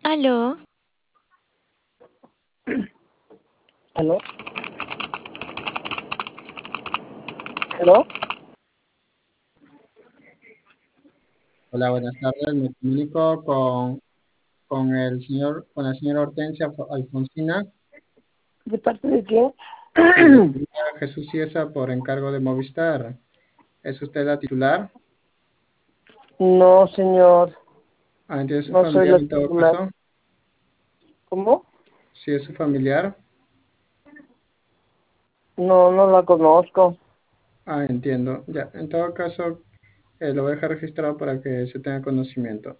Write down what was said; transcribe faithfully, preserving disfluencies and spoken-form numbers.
Aló, ¿Aló? ¿Aló? Hola, buenas tardes. Me comunico con, con el señor, con la señora Hortensia Fo- Alfonsina, ¿De parte de quién? y le envía Jesús Ciesa por encargo de Movistar. ¿Es usted la titular? No, señor, Ah, ¿entiende su no soy familiar la en todo titular. caso? ¿Cómo? Si es su familiar. No, no la conozco. Ah, entiendo. Ya, en todo caso, eh, lo voy a dejar registrado para que se tenga conocimiento.